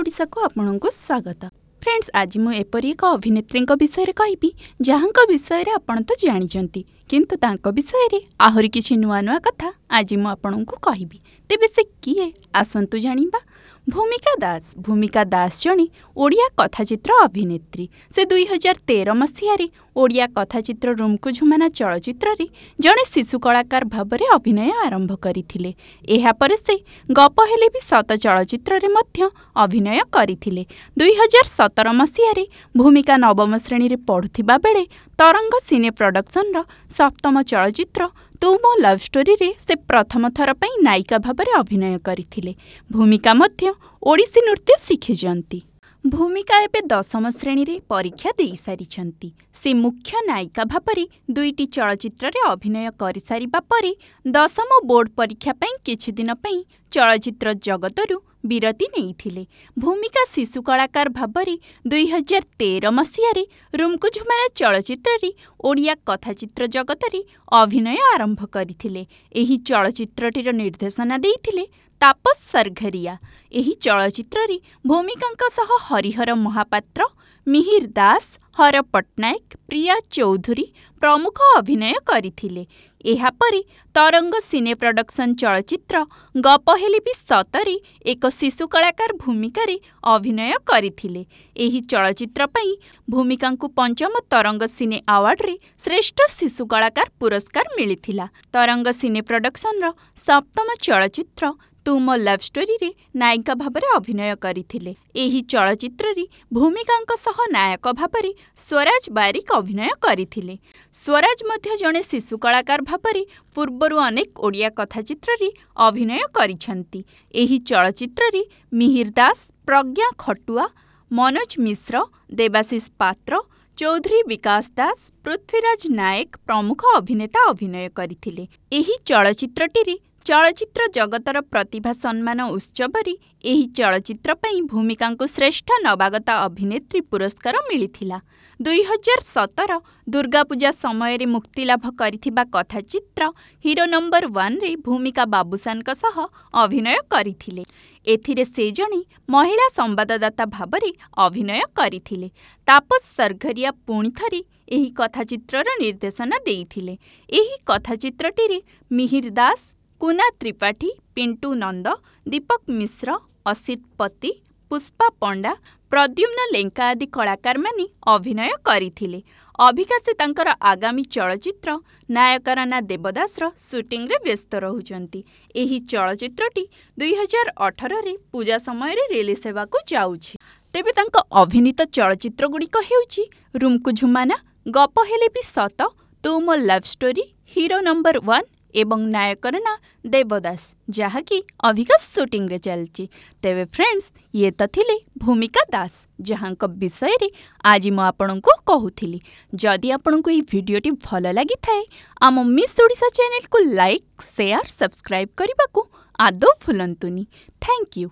ओडिशा को आपनको स्वागत। फ्रेंड्स, आज मु एपरी एक अभिनेत्री विषय कहबी जहाँ विषय आपण तो जानते किंतु तांको विषय रे आहरी किछि नुआ नुआ कथा आज मु आपनको कहबी। तेबे से किए आसंतु जानिबा। भूमिका दास जणी ओडिया कथाचित्र अभिनेत्री। से 2013 मसीह ओडिया कथाचित्र रूमकु झुमाना चलचित्र रे जणे शिशु कलाकार भाबरे अभिनय आरंभ करिथिले। एहा परे से गप हेले भी सत चलचित्र रे मध्य अभिनय करिथिले। 2017 मसीह भूमिका नवम श्रेणी रे पढुथिबा बेले तरंग सिने प्रोडक्शन रो सप्तम चलचित्र तू मो लव स्टोरी रे से प्रथम थर पई नायिका भाबरे अभिनय करिथिले। भूमिका मध्य ओडिसी नृत्य शिखिजंती। भूमिका एबे 10म श्रेणी रे परीक्षा देई सारिछंती। से मुख्य नायिका भाबरे 2टी चलचित्र रे अभिनय करि सारिबा परे 10म बोर्ड परीक्षा पई किछि दिन पई चलचित्र जगतरु विरति नेइथिले। भूमिका शिशु कलाकार भाबरे 2013 मसीह रूमकु झुमाना चलचित्र रे ओडिया कथाचित्र जगत रे अभिनय आरंभ करिथिले। एही चलचित्रटीर निर्देशना देइथिले तापस सरघरिया। एही चलचित्र रे भूमिकांक सह हरिहर महापात्र, मिहिर दास, हर पट्टनायक, प्रिया चौधुरी प्रमुख अभिनय करिथिले। एहा परे तरंग सिने प्रोडक्शन चलचित्र गप हेले भी सतरे एक शिशु कलाकार भूमिका रे अभिनय करिथिले। एही चलचित्र पई भूमिकांकु पंचम तरंग सिने अवार्ड रे श्रेष्ठ शिशु कलाकार पुरस्कार मिलिथिला। तरंग सिने प्रोडक्शन रो सप्तम चलचित्र तू मो लव स्टोरी रे नायिका भाबरे अभिनय करिथिले। एही चलचित्र रे भूमिकांक सह नायक भाबरे स्वराज बारिक अभिनय करिथिले। स्वराज मध्य जणे शिशु कलाकार भाबरे पूर्वरु अनेक ओडिया कथाचित्र रे अभिनय करिछंती। एही चलचित्र रे मिहिर दास, प्रज्ञा खटुआ, मनोज मिश्र, देवाशीष पात्र, चौधरी विकास दास, पृथ्वीराज नायक प्रमुख अभिनेता अभिनय करिथिले। एही चलचित्रटी रे चलचित्र जगतर प्रतिभा सम्मान उत्सव रे एही चलचित्र पई भूमिकांकु श्रेष्ठ नवागता अभिनेत्री पुरस्कार मिलिथिला। 2017 दुर्गा पूजा समय रे मुक्तिलाभ करिथिबा कथाचित्र हीरो नंबर 1 रे भूमिका बाबूसानक सह अभिनय करिथिले। एथिरे से जणी महिला संवाददाता भाबरे अभिनय करिथिले। तापस सरघरिया पुणी थरी एही कथाचित्रर निर्देशना देइथिले। एही कथाचित्रटी रे मिहिर दास, कुना त्रिपाठी, पिंटू नंद, दीपक मिश्र, असित पति, पुष्पा पंडा, प्रद्युम्न लेंका आदि कलाकार माने अभिनय करिथिले। अभिका से तांकर आगामी चलचित्र नायकराना देवदास रो शूटिंग रे व्यस्त रहुचंती। एही चलचित्रटी 2018 रे पूजा समय रे रिलीज हेबाकू जाउछि। तेबे तांक अभिनीत चलचित्र गुड़िक हेउछि रूमकु झुमाना, गप हेले भी सत, तू मो लव स्टोरी, हीरो नंबर 1 एवं नायकर ना देवदास, जहाँकि अभिका शूटिंग रे चलची। तेबे फ्रेंड्स, ये तो थिले भूमिका दास जहाँ विषय रे आज मु आपनको कहूथिली। जदि आपनको ये वीडियोटी भल लगी थाए आम मिस ओडिशा चैनल को लाइक, शेयर, सब्सक्राइब करने को आदौ भूलंतुनी। Thank you.